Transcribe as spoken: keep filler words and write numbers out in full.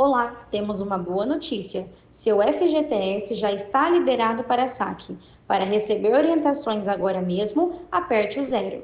Olá, temos uma boa notícia. Seu F G T S já está liberado para saque. Para receber orientações agora mesmo, aperte o zero.